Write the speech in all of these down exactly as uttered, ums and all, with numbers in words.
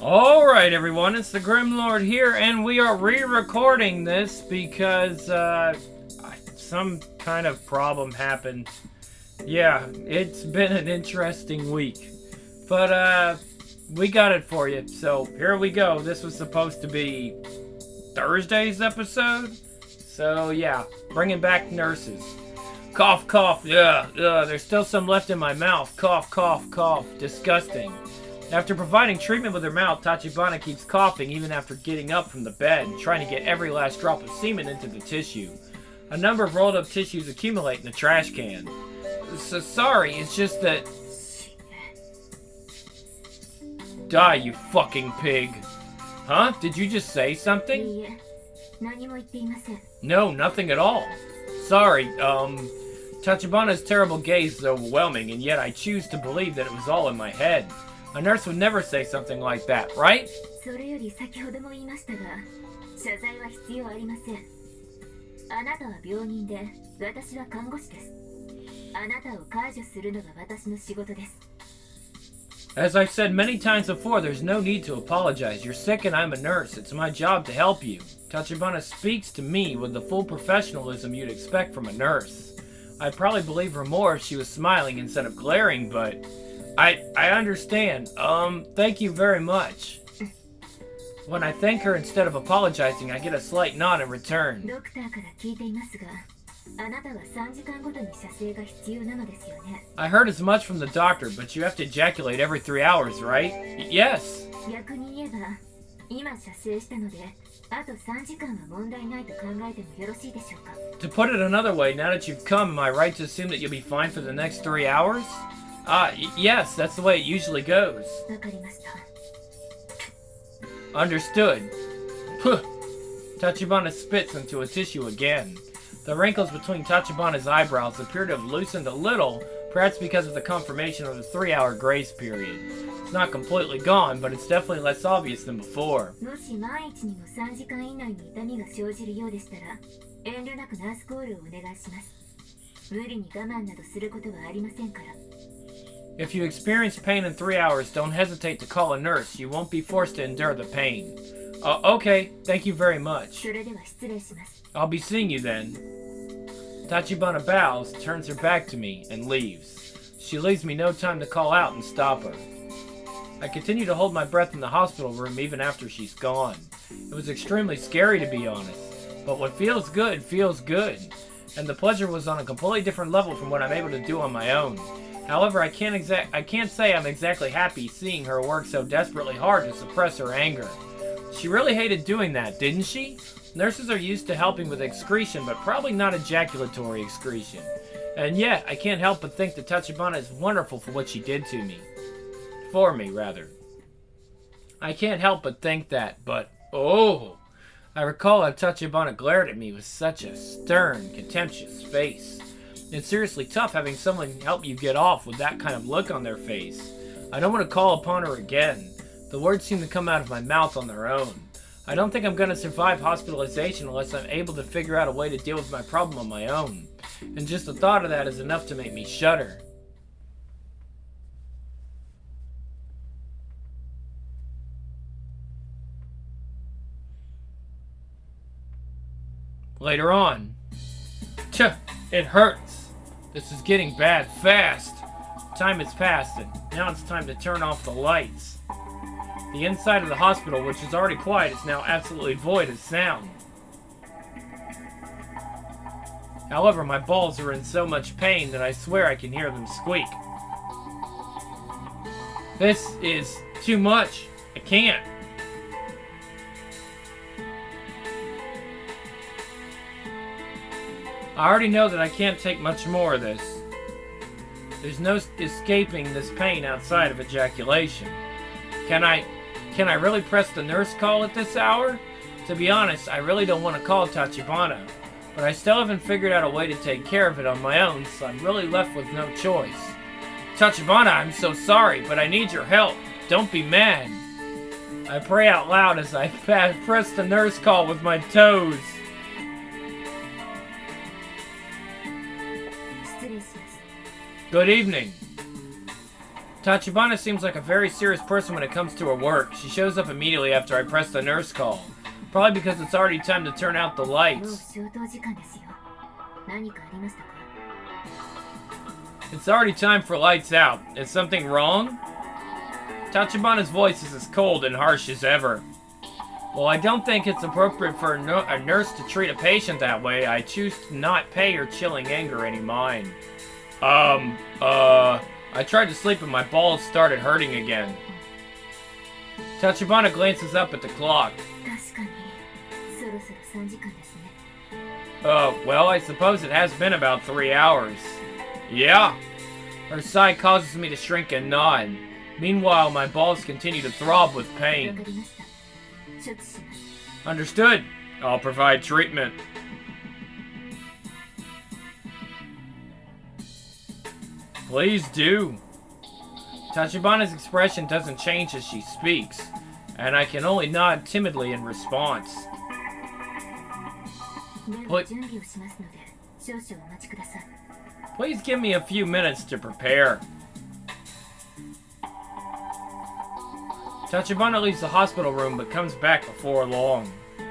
Alright everyone, it's the Grim Lord here, and we are re-recording this because, uh, some kind of problem happened. Yeah, it's been an interesting week. But, uh, we got it for you, so here we go. This was supposed to be Thursday's episode? So, yeah, bringing back nurses. Cough, cough, yeah, yeah, there's still some left in my mouth. Cough, cough, cough, disgusting. After providing treatment with her mouth, Tachibana keeps coughing even after getting up from the bed, trying to get every last drop of semen into the tissue. A number of rolled up tissues accumulate in the trash can. So sorry, it's just that... Die, you fucking pig. Huh? Did you just say something? No, nothing at all. Sorry, um... Tachibana's terrible gaze is overwhelming, and yet I choose to believe that it was all in my head. A nurse would never say something like that, right? As I've said many times before, there's no need to apologize. You're sick and I'm a nurse. It's my job to help you. Tachibana speaks to me with the full professionalism you'd expect from a nurse. I'd probably believe her more if she was smiling instead of glaring, but... I I understand. Um, thank you very much. When I thank her instead of apologizing, I get a slight nod in return. I heard as much from the doctor, but you have to ejaculate every three hours, right? Y- yes. To put it another way, now that you've come, am I right to assume that you'll be fine for the next three hours? Ah, y- yes, that's the way it usually goes. Understood. Puh. Tachibana spits into a tissue again. The wrinkles between Tachibana's eyebrows appear to have loosened a little, perhaps because of the confirmation of the three-hour grace period. It's not completely gone, but it's definitely less obvious than before. If you experience pain in three hours, don't hesitate to call a nurse. You won't be forced to endure the pain. Uh, okay, thank you very much. I'll be seeing you then. Tachibana bows, turns her back to me, and leaves. She leaves me no time to call out and stop her. I continue to hold my breath in the hospital room even after she's gone. It was extremely scary, to be honest. But what feels good, feels good. And the pleasure was on a completely different level from what I'm able to do on my own. However, I can't exact I can't say I'm exactly happy seeing her work so desperately hard to suppress her anger. She really hated doing that, didn't she? Nurses are used to helping with excretion, but probably not ejaculatory excretion. And yet, I can't help but think that Tachibana is wonderful for what she did to me. For me, rather. I can't help but think that, but oh! I recall how Tachibana glared at me with such a stern, contemptuous face. It's seriously tough having someone help you get off with that kind of look on their face. I don't want to call upon her again. The words seem to come out of my mouth on their own. I don't think I'm going to survive hospitalization unless I'm able to figure out a way to deal with my problem on my own. And just the thought of that is enough to make me shudder. Later on. Tch, it hurts. This is getting bad fast. Time has passed, and now it's time to turn off the lights. The inside of the hospital, which is already quiet, is now absolutely void of sound. However, my balls are in so much pain that I swear I can hear them squeak. This is too much. I can't. I already know that I can't take much more of this. There's no escaping this pain outside of ejaculation. Can I, can I really press the nurse call at this hour? To be honest, I really don't want to call Tachibana, but I still haven't figured out a way to take care of it on my own, so I'm really left with no choice. Tachibana, I'm so sorry, but I need your help. Don't be mad. I pray out loud as I press the nurse call with my toes. Good evening. Tachibana seems like a very serious person when it comes to her work. She shows up immediately after I press the nurse call. Probably because it's already time to turn out the lights. It's already time for lights out. Is something wrong? Tachibana's voice is as cold and harsh as ever. Well, I don't think it's appropriate for a, no a nurse to treat a patient that way. I choose to not pay her chilling anger any mind. Um, uh... I tried to sleep and my balls started hurting again. Tachibana glances up at the clock. Uh, well, I suppose it has been about three hours. Yeah. Her sigh causes me to shrink and nod. Meanwhile, my balls continue to throb with pain. Understood. I'll provide treatment. Please do. Tachibana's expression doesn't change as she speaks, and I can only nod timidly in response. Please, please give me a few minutes to prepare. Tachibana leaves the hospital room but comes back before long.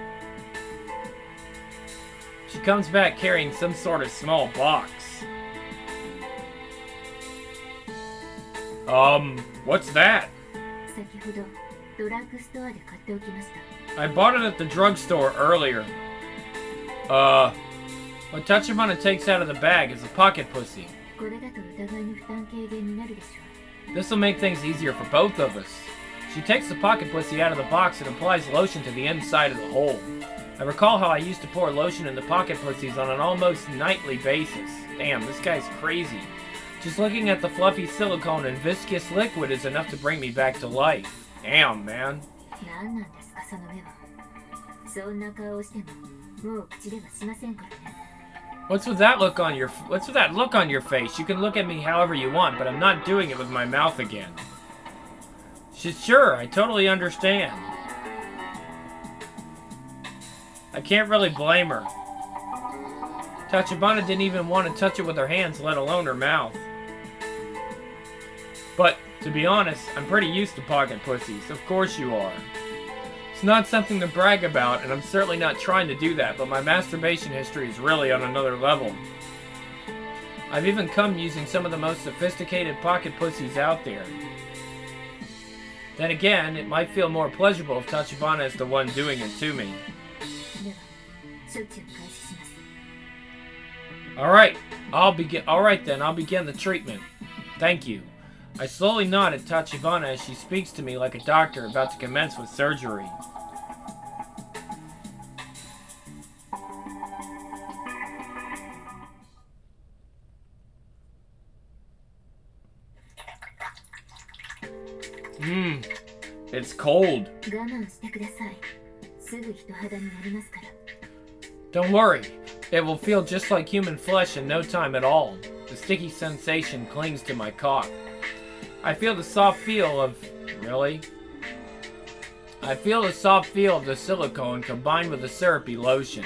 She comes back carrying some sort of small box. Um, what's that? I bought it at the drugstore earlier. Uh, what Tachibana takes out of the bag is a pocket pussy. This'll make things easier for both of us. She takes the pocket pussy out of the box and applies lotion to the inside of the hole. I recall how I used to pour lotion in the pocket pussies on an almost nightly basis. Damn, this guy's crazy. Just looking at the fluffy silicone and viscous liquid is enough to bring me back to life. Damn, man. What's with that look on your What's with that look on your face? You can look at me however you want, but I'm not doing it with my mouth again. She's sure, I totally understand. I can't really blame her. Tachibana didn't even want to touch it with her hands, let alone her mouth. But, to be honest, I'm pretty used to pocket pussies. Of course you are. It's not something to brag about, and I'm certainly not trying to do that, but my masturbation history is really on another level. I've even come using some of the most sophisticated pocket pussies out there. Then again, it might feel more pleasurable if Tachibana is the one doing it to me. Alright, I'll begin. Alright then, I'll begin the treatment. Thank you. I slowly nod at Tachibana as she speaks to me like a doctor about to commence with surgery. Mmm, it's cold. Don't worry, it will feel just like human flesh in no time at all. The sticky sensation clings to my cock. I feel the soft feel of... Really? I feel the soft feel of the silicone combined with the syrupy lotion.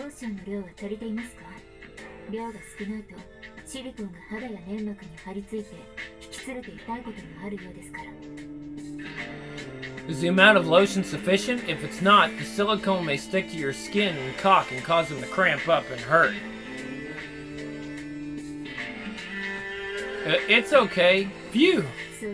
Is the amount of lotion sufficient? If it's not, the silicone may stick to your skin and cock and cause them to cramp up and hurt. Uh, it's okay. Phew!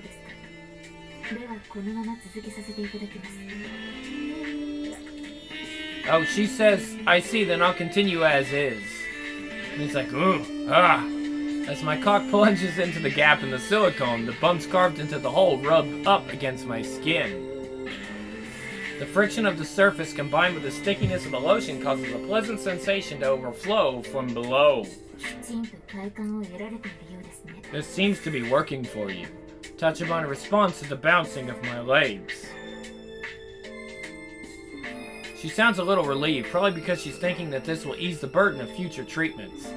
Oh, she says, I see, then I'll continue as is. And he's like, ooh, ah. As my cock plunges into the gap in the silicone, the bumps carved into the hole rub up against my skin. The friction of the surface combined with the stickiness of the lotion causes a pleasant sensation to overflow from below. This seems to be working for you. Tachibana responds to the bouncing of my legs. She sounds a little relieved, probably because she's thinking that this will ease the burden of future treatments.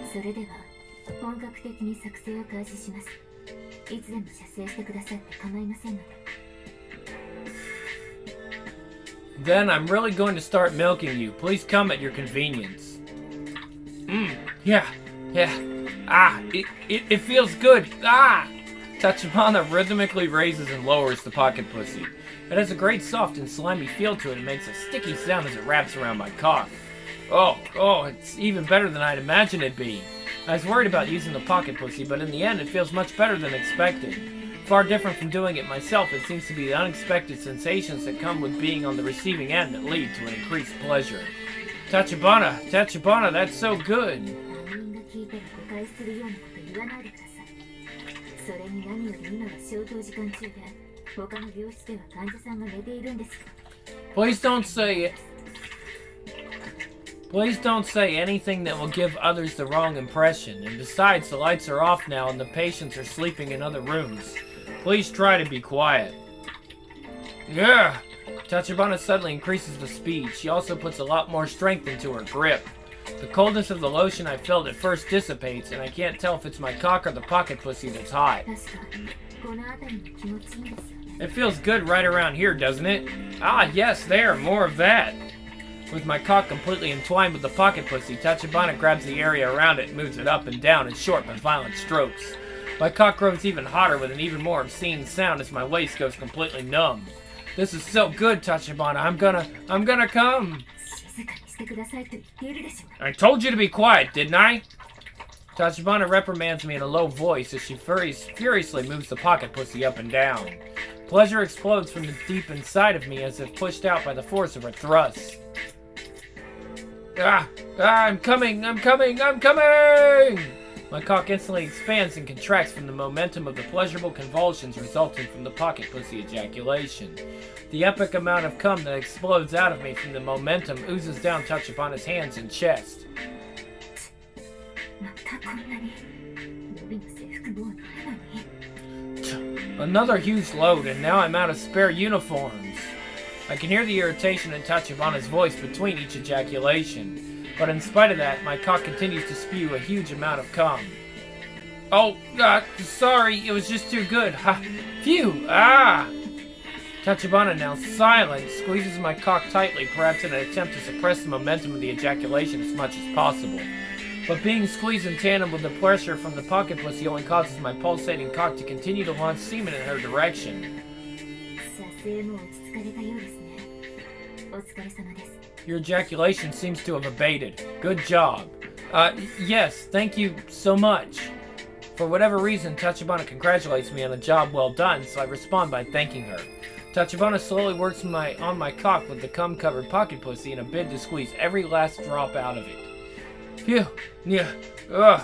Then I'm really going to start milking you. Please come at your convenience. Mmm, yeah, yeah. Ah, it, it, it feels good. Ah! Tachibana rhythmically raises and lowers the pocket pussy. It has a great soft and slimy feel to it and makes a sticky sound as it wraps around my cock. Oh, oh, it's even better than I'd imagined it'd be. I was worried about using the pocket pussy, but in the end it feels much better than expected. Far different from doing it myself, it seems to be the unexpected sensations that come with being on the receiving end that lead to an increased pleasure. Tachibana, Tachibana, that's so good. Please don't say it. Please don't say anything that will give others the wrong impression. And besides, the lights are off now and the patients are sleeping in other rooms. Please try to be quiet. Yeah! Tachibana suddenly increases the speed. She also puts a lot more strength into her grip. The coldness of the lotion I felt at first dissipates, and I can't tell if it's my cock or the pocket pussy that's hot. It feels good right around here, doesn't it? Ah, yes, there, more of that. With my cock completely entwined with the pocket pussy, Tachibana grabs the area around it and moves it up and down in short but violent strokes. My cock grows even hotter with an even more obscene sound as my waist goes completely numb. This is so good, Tachibana. I'm gonna, I'm gonna come. I told you to be quiet, didn't I? Tachibana reprimands me in a low voice as she furious, furiously moves the pocket pussy up and down. Pleasure explodes from the deep inside of me as if pushed out by the force of her thrusts. Ah, ah, I'm coming, I'm coming, I'm coming! My cock instantly expands and contracts from the momentum of the pleasurable convulsions resulting from the pocket pussy ejaculation. The epic amount of cum that explodes out of me from the momentum oozes down Tachibana's hands and chest. Another huge load, and now I'm out of spare uniforms. I can hear the irritation in Tachibana's voice between each ejaculation, but in spite of that, my cock continues to spew a huge amount of cum. Oh, uh, sorry, it was just too good. Ha, phew, ah! Tachibana, now silent, squeezes my cock tightly, perhaps in an attempt to suppress the momentum of the ejaculation as much as possible. But being squeezed in tandem with the pressure from the pocket pussy only causes my pulsating cock to continue to launch semen in her direction. Your ejaculation seems to have abated. Good job. Uh, yes, thank you so much. For whatever reason, Tachibana congratulates me on a job well done, so I respond by thanking her. Tachibana slowly works my, on my cock with the cum-covered pocket pussy in a bid to squeeze every last drop out of it. Phew. Yeah. Ugh.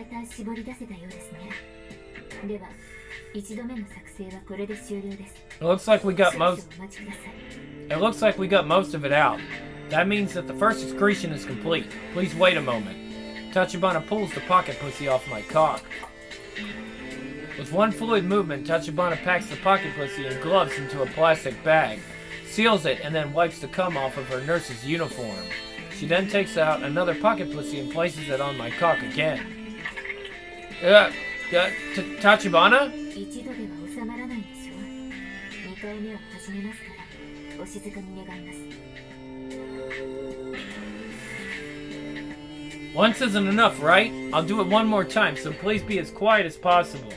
It looks like we got most... It looks like we got most of it out. That means that the first excretion is complete. Please wait a moment. Tachibana pulls the pocket pussy off my cock. With one fluid movement, Tachibana packs the pocket pussy in gloves into a plastic bag, seals it, and then wipes the cum off of her nurse's uniform. She then takes out another pocket pussy and places it on my cock again. Uh, uh, t- Tachibana? Once isn't enough, right? I'll do it one more time, so please be as quiet as possible.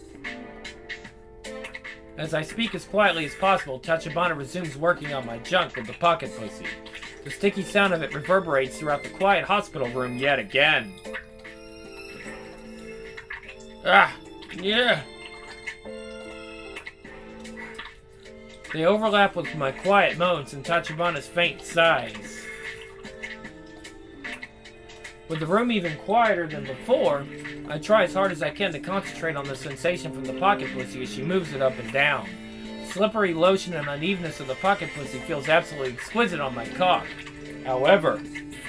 As I speak as quietly as possible, Tachibana resumes working on my junk with the pocket pussy. The sticky sound of it reverberates throughout the quiet hospital room yet again. Ah, yeah. They overlap with my quiet moans and Tachibana's faint sighs. With the room even quieter than before, I try as hard as I can to concentrate on the sensation from the pocket pussy as she moves it up and down. The slippery lotion and unevenness of the pocket pussy feels absolutely exquisite on my cock. However,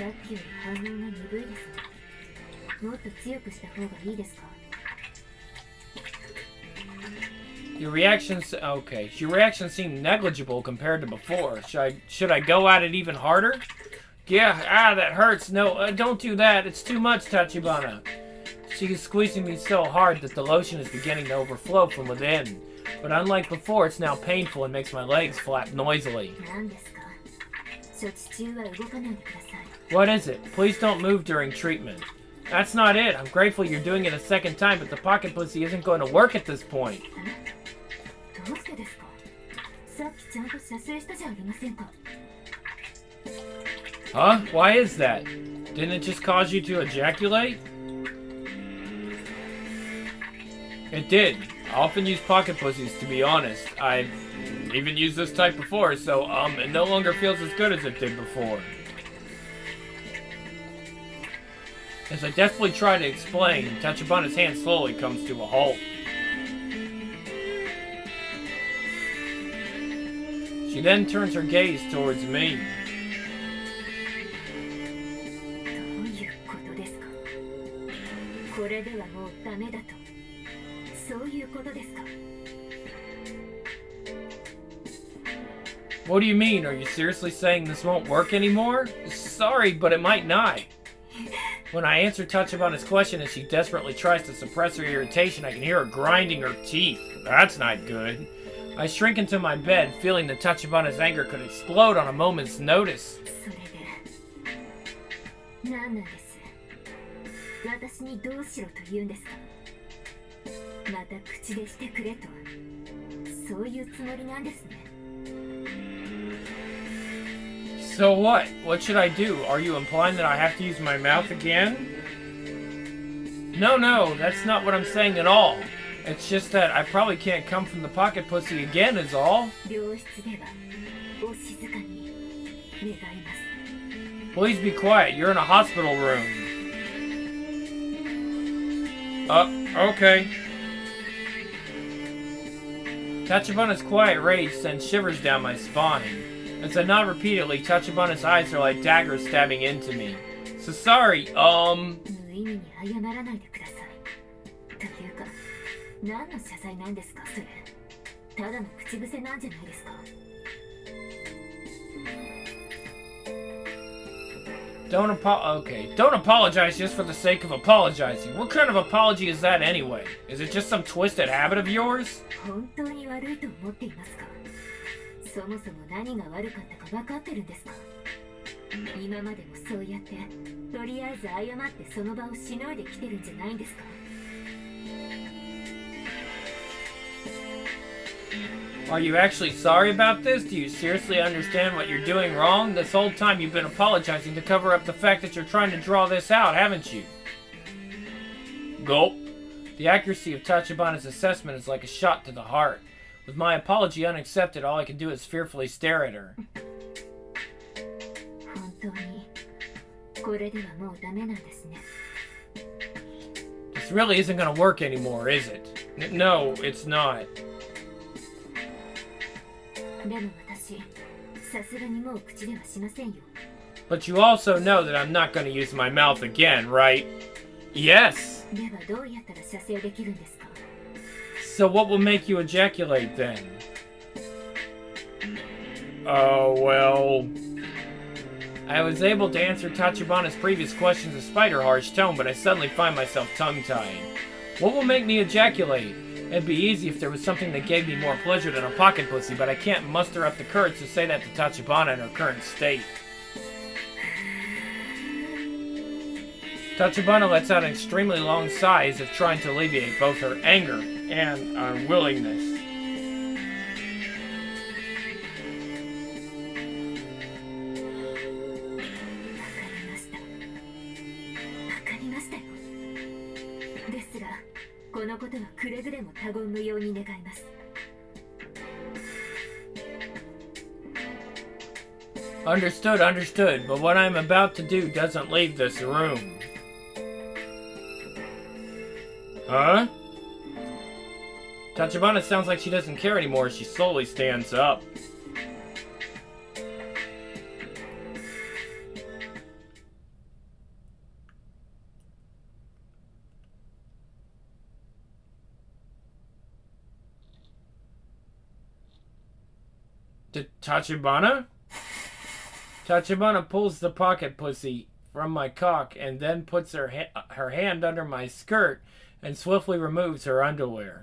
your reactions, okay, your reactions seem negligible compared to before. Should I, should I go at it even harder? Yeah, ah, that hurts. No, uh, don't do that. It's too much, Tachibana. She is squeezing me so hard that the lotion is beginning to overflow from within. But unlike before, it's now painful and makes my legs flap noisily. What is it? Please don't move during treatment. That's not it. I'm grateful you're doing it a second time, but the pocket pussy isn't going to work at this point. Huh? Why is that? Didn't it just cause you to ejaculate? It did. I often use pocket pussies, to be honest. I've even used this type before, so um, it no longer feels as good as it did before. As I desperately try to explain, Tachibana's hand slowly comes to a halt. She then turns her gaze towards me. What do you mean? Are you seriously saying this won't work anymore? Sorry, but it might not. When I answer Tachibana's question as she desperately tries to suppress her irritation, I can hear her grinding her teeth. That's not good. I shrink into my bed, feeling that Tachibana's anger could explode on a moment's notice. So what? What should I do? Are you implying that I have to use my mouth again? No, no, that's not what I'm saying at all. It's just that I probably can't come from the pocket pussy again is all. Please be quiet. You're in a hospital room. Uh, okay. Tachibana's quiet rage sends shivers down my spine. As I nod repeatedly, Tachibana's eyes are like daggers stabbing into me. So sorry, um... Don't apo- okay, don't apologize just for the sake of apologizing. What kind of apology is that anyway? Is it just some twisted habit of yours? Are you actually sorry about this? Do you seriously understand what you're doing wrong? This whole time you've been apologizing to cover up the fact that you're trying to draw this out, haven't you? Gulp. The accuracy of Tachibana's assessment is like a shot to the heart. With my apology unaccepted, all I can do is fearfully stare at her. This really isn't going to work anymore, is it? N- no, it's not. But you also know that I'm not going to use my mouth again, right? Yes! So what will make you ejaculate then? Oh, uh, well... I was able to answer Tachibana's previous questions despite her harsh tone, but I suddenly find myself tongue-tied. What will make me ejaculate? It'd be easy if there was something that gave me more pleasure than a pocket pussy, but I can't muster up the courage to say that to Tachibana in her current state. Tachibana lets out an extremely long sigh as if trying to alleviate both her anger and unwillingness. Understood, understood, but what I'm about to do doesn't leave this room. Huh? Tachibana sounds like she doesn't care anymore as she slowly stands up. Tachibana? Tachibana pulls the pocket pussy from my cock and then puts her ha her hand under my skirt and swiftly removes her underwear.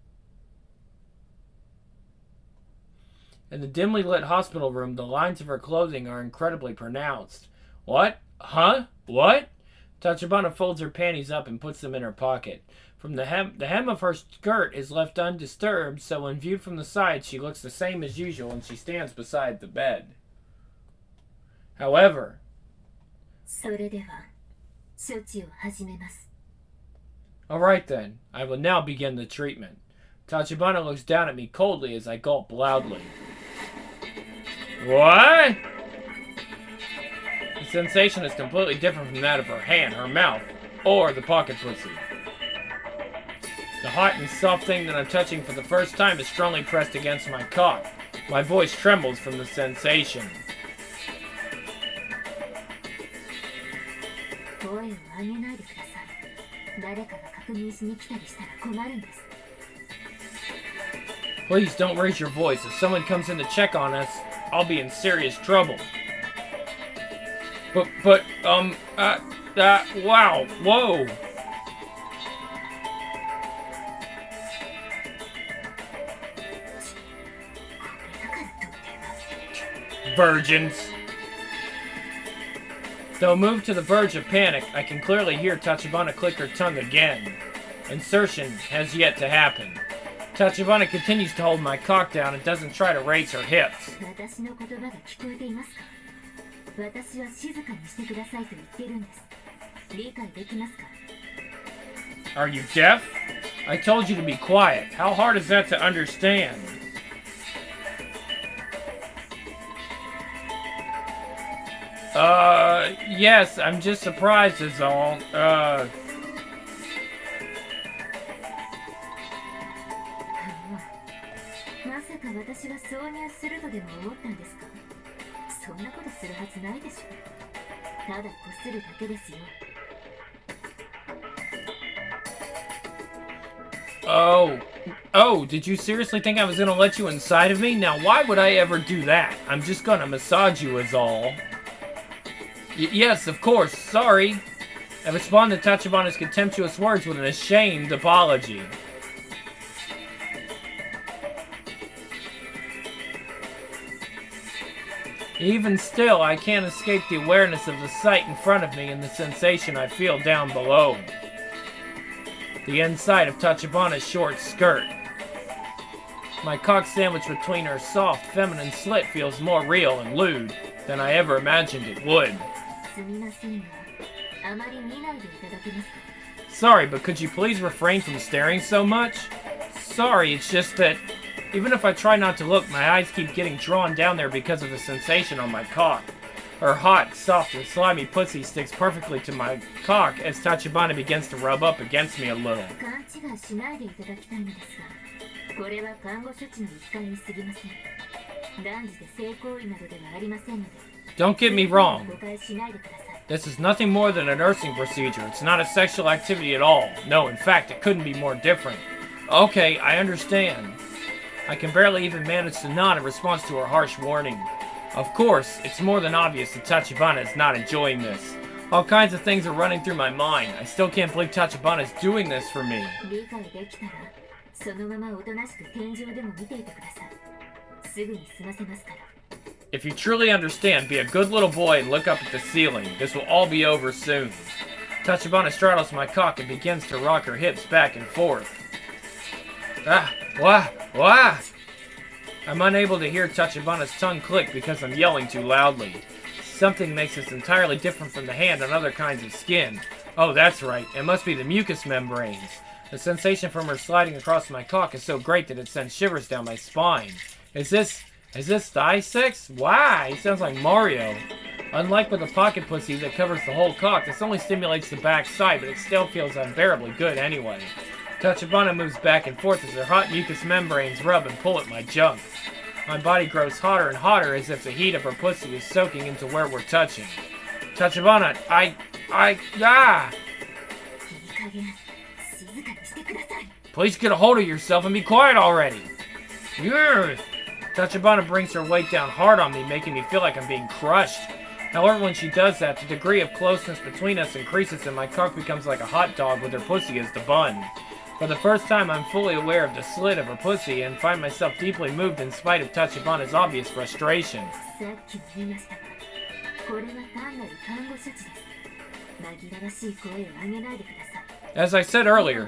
In the dimly lit hospital room, the lines of her clothing are incredibly pronounced. What? Huh? What? Tachibana folds her panties up and puts them in her pocket. From the hem, the hem of her skirt is left undisturbed, so when viewed from the side, she looks the same as usual and she stands beside the bed. However... Alright then, I will now begin the treatment. Tachibana looks down at me coldly as I gulp loudly. What? The sensation is completely different from that of her hand, her mouth, or the pocket pussy. The hot and soft thing that I'm touching for the first time is strongly pressed against my cock. My voice trembles from the sensation. Please don't raise your voice. If someone comes in to check on us, I'll be in serious trouble. But, but, um, uh, uh, wow, whoa. Virgins. Though moved to the verge of panic, I can clearly hear Tachibana click her tongue again. Insertion has yet to happen. Tachibana continues to hold my cock down and doesn't try to raise her hips. Are you deaf? I told you to be quiet. How hard is that to understand? Uh, yes, I'm just surprised is all. Uh... Oh, oh, did you seriously think I was gonna let you inside of me? Now, why would I ever do that? I'm just gonna massage you is all. Y yes, of course, sorry. I respond to Tachibana's contemptuous words with an ashamed apology. Even still, I can't escape the awareness of the sight in front of me and the sensation I feel down below. The inside of Tachibana's short skirt. My cock sandwiched between her soft, feminine slit feels more real and lewd than I ever imagined it would. Sorry, but could you please refrain from staring so much? Sorry, it's just that even if I try not to look, my eyes keep getting drawn down there because of the sensation on my cock. Her hot, soft, and slimy pussy sticks perfectly to my cock as Tachibana begins to rub up against me a little. Don't get me wrong. This is nothing more than a nursing procedure. It's not a sexual activity at all. No, in fact, it couldn't be more different. Okay, I understand. I can barely even manage to nod in response to her harsh warning. Of course, it's more than obvious that Tachibana is not enjoying this. All kinds of things are running through my mind. I still can't believe Tachibana is doing this for me. If you truly understand, be a good little boy and look up at the ceiling. This will all be over soon. Tachibana straddles my cock and begins to rock her hips back and forth. Ah, wah, wah! I'm unable to hear Tachibana's tongue click because I'm yelling too loudly. Something makes this entirely different from the hand on other kinds of skin. Oh, that's right. It must be the mucous membranes. The sensation from her sliding across my cock is so great that it sends shivers down my spine. Is this... is this thigh sex? Wow, he sounds like Mario. Unlike with a pocket pussy that covers the whole cock, this only stimulates the back side, but it still feels unbearably good anyway. Tachibana moves back and forth as her hot mucous membranes rub and pull at my junk. My body grows hotter and hotter as if the heat of her pussy is soaking into where we're touching. Tachibana, I... I... ah! Please get a hold of yourself and be quiet already. Yeah. Tachibana brings her weight down hard on me, making me feel like I'm being crushed. However, when she does that, the degree of closeness between us increases and my cock becomes like a hot dog with her pussy as the bun. For the first time, I'm fully aware of the slit of her pussy and find myself deeply moved in spite of Tachibana's obvious frustration. As I said earlier,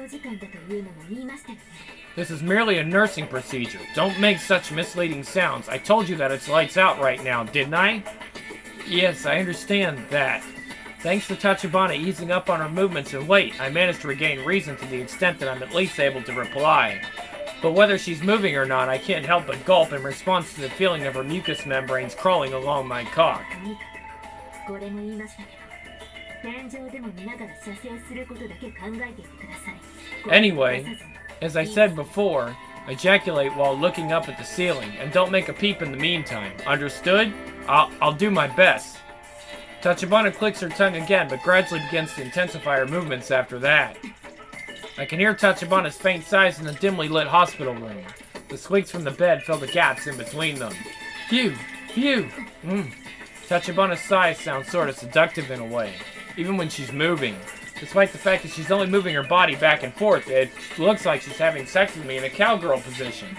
this is merely a nursing procedure. Don't make such misleading sounds. I told you that it's lights out right now, didn't I? Yes, I understand that. Thanks to Tachibana easing up on her movements and weight, I managed to regain reason to the extent that I'm at least able to reply. But whether she's moving or not, I can't help but gulp in response to the feeling of her mucous membranes crawling along my cock. Anyway, as I said before, ejaculate while looking up at the ceiling, and don't make a peep in the meantime. Understood? I'll, I'll do my best. Tachibana clicks her tongue again, but gradually begins to intensify her movements after that. I can hear Tachibana's faint sighs in the dimly lit hospital room. The squeaks from the bed fill the gaps in between them. Phew! Phew! Mm. Tachibana's sighs sound sort of seductive in a way, even when she's moving. Despite the fact that she's only moving her body back and forth, it looks like she's having sex with me in a cowgirl position.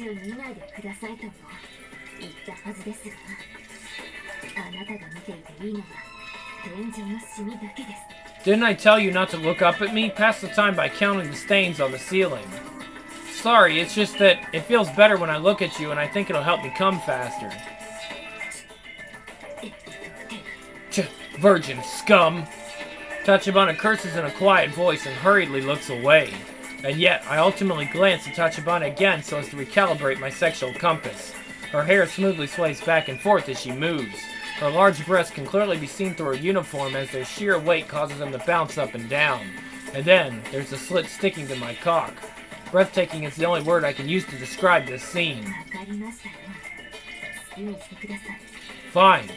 Didn't I tell you not to look up at me? Pass the time by counting the stains on the ceiling. Sorry, it's just that it feels better when I look at you and I think it'll help me come faster. Ch, virgin scum! Tachibana curses in a quiet voice and hurriedly looks away. And yet, I ultimately glance at Tachibana again so as to recalibrate my sexual compass. Her hair smoothly sways back and forth as she moves. Her large breasts can clearly be seen through her uniform as their sheer weight causes them to bounce up and down. And then, there's a slit sticking to my cock. Breathtaking is the only word I can use to describe this scene. Fine.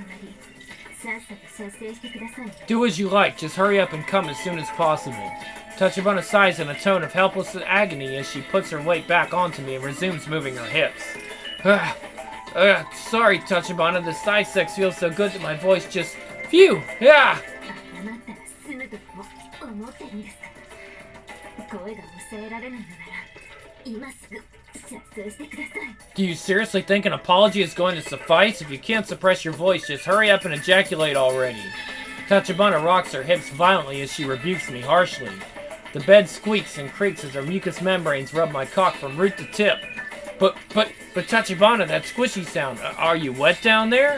Do as you like, just hurry up and come as soon as possible. Tachibana sighs in a tone of helpless agony as she puts her weight back onto me and resumes moving her hips. Ah. Uh, sorry, Tachibana, the thigh sex feels so good that my voice just... Phew! Yeah! Do you seriously think an apology is going to suffice? If you can't suppress your voice, just hurry up and ejaculate already. Tachibana rocks her hips violently as she rebukes me harshly. The bed squeaks and creaks as her mucous membranes rub my cock from root to tip. But, but, but Tachibana, that squishy sound, uh, are you wet down there?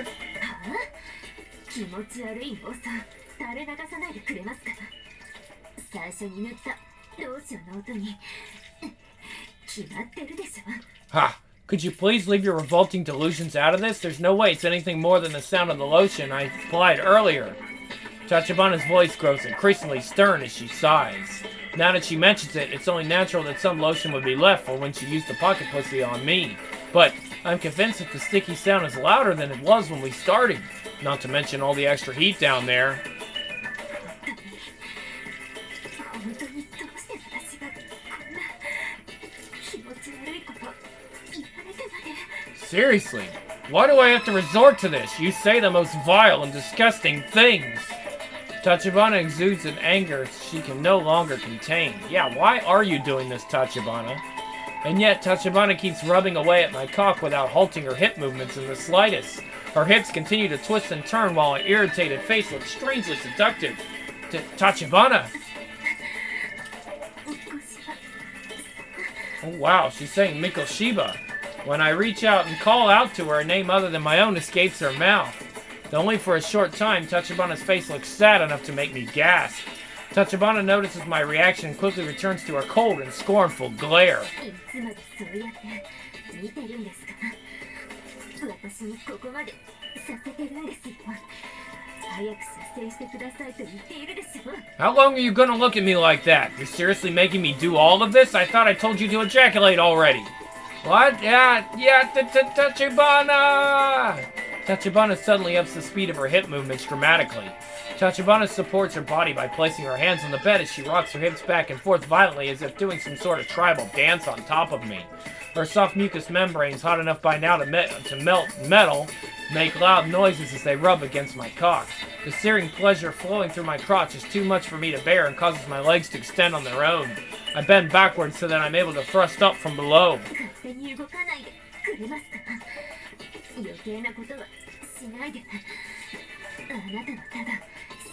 Ha! Could you please leave your revolting delusions out of this? There's no way it's anything more than the sound of the lotion I applied earlier. Tachibana's voice grows increasingly stern as she sighs. Now that she mentions it, it's only natural that some lotion would be left for when she used the pocket pussy on me. But I'm convinced that the sticky sound is louder than it was when we started. Not to mention all the extra heat down there. Seriously, why do I have to resort to this? You say the most vile and disgusting things. Tachibana exudes an anger she can no longer contain. Yeah, why are you doing this, Tachibana? And yet, Tachibana keeps rubbing away at my cock without halting her hip movements in the slightest. Her hips continue to twist and turn while her irritated face looks strangely seductive. T Tachibana! Oh wow, she's saying Mikoshiba. When I reach out and call out to her, a name other than my own escapes her mouth. Though only for a short time, Tachibana's face looks sad enough to make me gasp. Tachibana notices my reaction and quickly returns to her cold and scornful glare. How long are you gonna look at me like that? You're seriously making me do all of this? I thought I told you to ejaculate already. What? Yeah, yeah, Tachibana! Tachibana suddenly ups the speed of her hip movements dramatically. Tachibana supports her body by placing her hands on the bed as she rocks her hips back and forth violently as if doing some sort of tribal dance on top of me. Her soft mucous membranes, hot enough by now to, me to melt metal, make loud noises as they rub against my cock. The searing pleasure flowing through my crotch is too much for me to bear and causes my legs to extend on their own. I bend backwards so that I'm able to thrust up from below.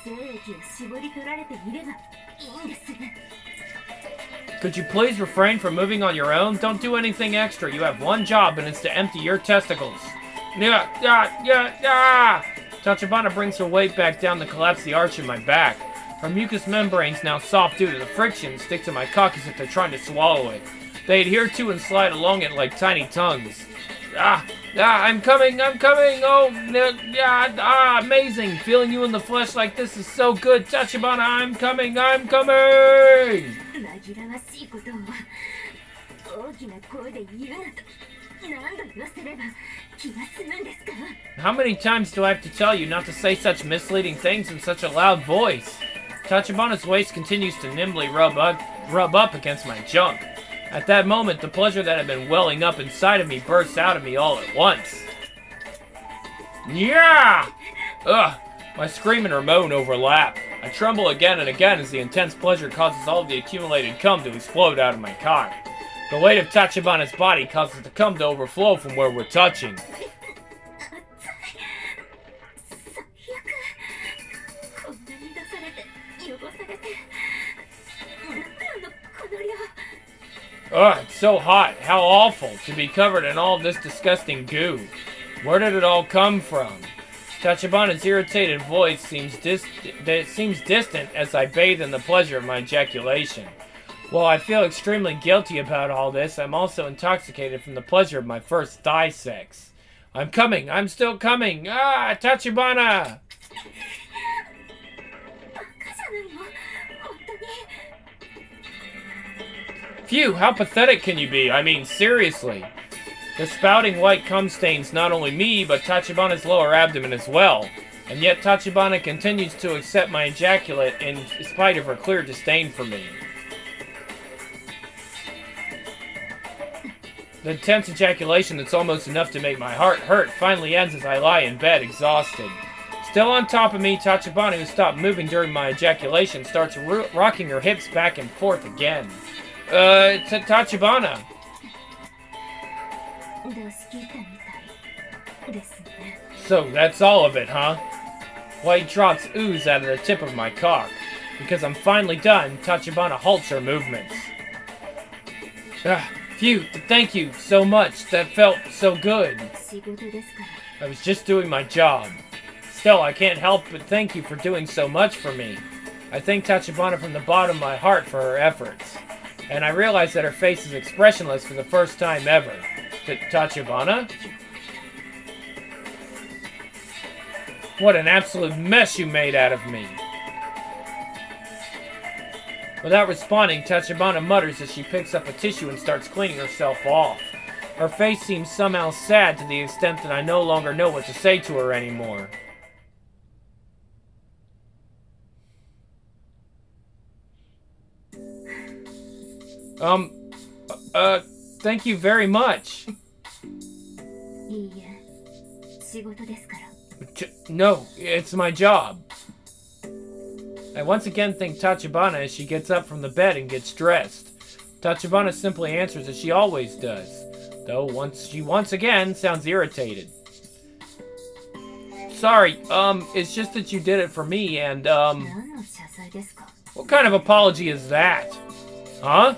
Could you please refrain from moving on your own? Don't do anything extra. You have one job, and it's to empty your testicles. Yeah, yeah, yeah, yeah! Tachibana brings her weight back down to collapse the arch in my back. Her mucous membranes, now soft due to the friction, stick to my cock as if they're trying to swallow it. They adhere to and slide along it like tiny tongues. Ah, ah, I'm coming, I'm coming, oh, yeah, ah, amazing. Feeling you in the flesh like this is so good. Tachibana, I'm coming, I'm coming! How many times do I have to tell you not to say such misleading things in such a loud voice? Tachibana's waist continues to nimbly rub up, rub up against my junk. At that moment, the pleasure that had been welling up inside of me bursts out of me all at once. Yeah! Ugh! My scream and her moan overlap. I tremble again and again as the intense pleasure causes all of the accumulated cum to explode out of my cock. The weight of Tachibana's body causes the cum to overflow from where we're touching. Ugh, it's so hot. How awful to be covered in all this disgusting goo. Where did it all come from? Tachibana's irritated voice seems, dis seems distant as I bathe in the pleasure of my ejaculation. While I feel extremely guilty about all this, I'm also intoxicated from the pleasure of my first thigh sex. I'm coming! I'm still coming! Ah, Tachibana! Phew, how pathetic can you be? I mean, seriously. The spouting white cum stains not only me, but Tachibana's lower abdomen as well. And yet Tachibana continues to accept my ejaculate in spite of her clear disdain for me. The intense ejaculation that's almost enough to make my heart hurt finally ends as I lie in bed, exhausted. Still on top of me, Tachibana, who stopped moving during my ejaculation, starts ro rocking her hips back and forth again. Uh, t Tachibana. So, that's all of it, huh? White drops ooze out of the tip of my cock. Because I'm finally done, Tachibana halts her movements. Ah, phew, thank you so much. That felt so good. I was just doing my job. Still, I can't help but thank you for doing so much for me. I thank Tachibana from the bottom of my heart for her efforts. And I realize that her face is expressionless for the first time ever. T Tachibana? What an absolute mess you made out of me. Without responding, Tachibana mutters as she picks up a tissue and starts cleaning herself off. Her face seems somehow sad to the extent that I no longer know what to say to her anymore. Um, uh, thank you very much. No, it's my job. I once again thank Tachibana as she gets up from the bed and gets dressed. Tachibana simply answers as she always does, though once she once again sounds irritated. Sorry, um, it's just that you did it for me and, um... what kind of apology is that? Huh?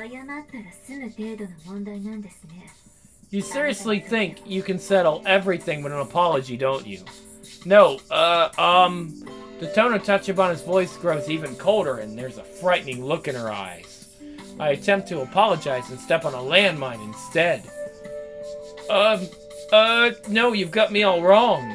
You seriously think you can settle everything with an apology, don't you? No, uh, um... the tone of Tachibana's voice grows even colder, and there's a frightening look in her eyes. I attempt to apologize and step on a landmine instead. Um, uh, no, you've got me all wrong.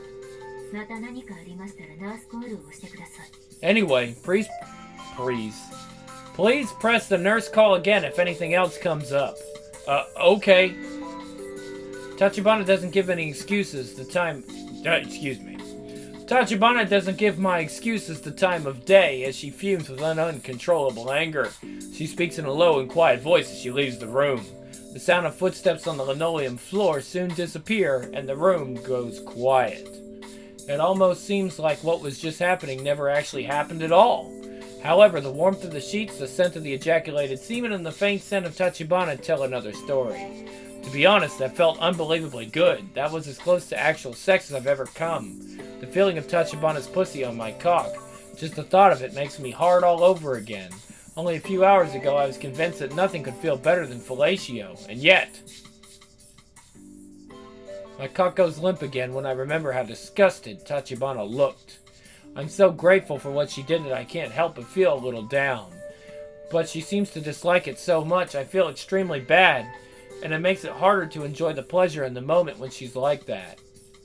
Anyway, please, please, please press the nurse call again if anything else comes up. Uh, okay. Tachibana doesn't give any excuses the time... Uh, excuse me. Tachibana doesn't give my excuses the time of day as she fumes with an uncontrollable anger. She speaks in a low and quiet voice as she leaves the room. The sound of footsteps on the linoleum floor soon disappear and the room goes quiet. It almost seems like what was just happening never actually happened at all. However, the warmth of the sheets, the scent of the ejaculated semen, and the faint scent of Tachibana tell another story. To To be honest, that felt unbelievably good. That was as close to actual sex as I've ever come. The feeling of Tachibana's pussy on my cock. Just the thought of it makes me hard all over again. Only a few hours ago I was convinced that nothing could feel better than fellatio. And yet... My cock goes limp again when I remember how disgusted Tachibana looked. I'm so grateful for what she did that I can't help but feel a little down. But she seems to dislike it so much I feel extremely bad, and it makes it harder to enjoy the pleasure in the moment when she's like that.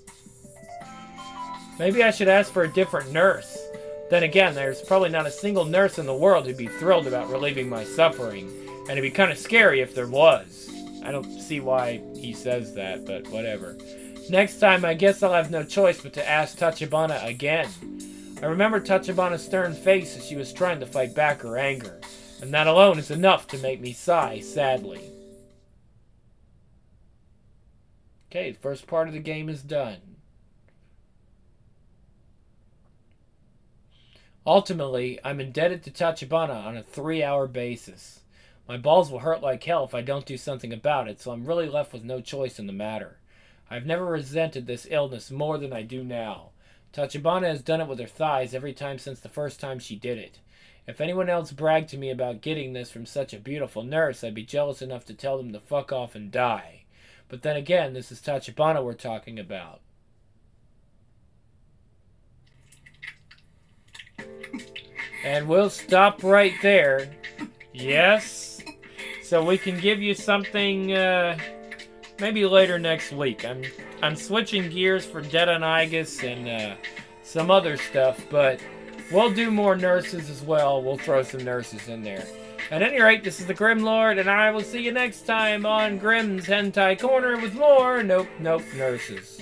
Maybe I should ask for a different nurse. Then again, there's probably not a single nurse in the world who'd be thrilled about relieving my suffering, and it'd be kind of scary if there was. I don't see why he says that, but whatever. Next time, I guess I'll have no choice but to ask Tachibana again. I remember Tachibana's stern face as she was trying to fight back her anger, and that alone is enough to make me sigh sadly. Okay, the first part of the game is done. Ultimately, I'm indebted to Tachibana on a three-hour basis. My balls will hurt like hell if I don't do something about it, so I'm really left with no choice in the matter. I've never resented this illness more than I do now. Tachibana has done it with her thighs every time since the first time she did it. If anyone else bragged to me about getting this from such a beautiful nurse, I'd be jealous enough to tell them to fuck off and die. But then again, this is Tachibana we're talking about. And we'll stop right there. Yes? So we can give you something, uh, maybe later next week. I'm I'm switching gears for Dead on Aigis and uh, some other stuff, but we'll do more nurses as well. We'll throw some nurses in there. At any rate, this is the Grim Lord, and I will see you next time on Grim's Hentai Corner with more Nope Nope Nurses.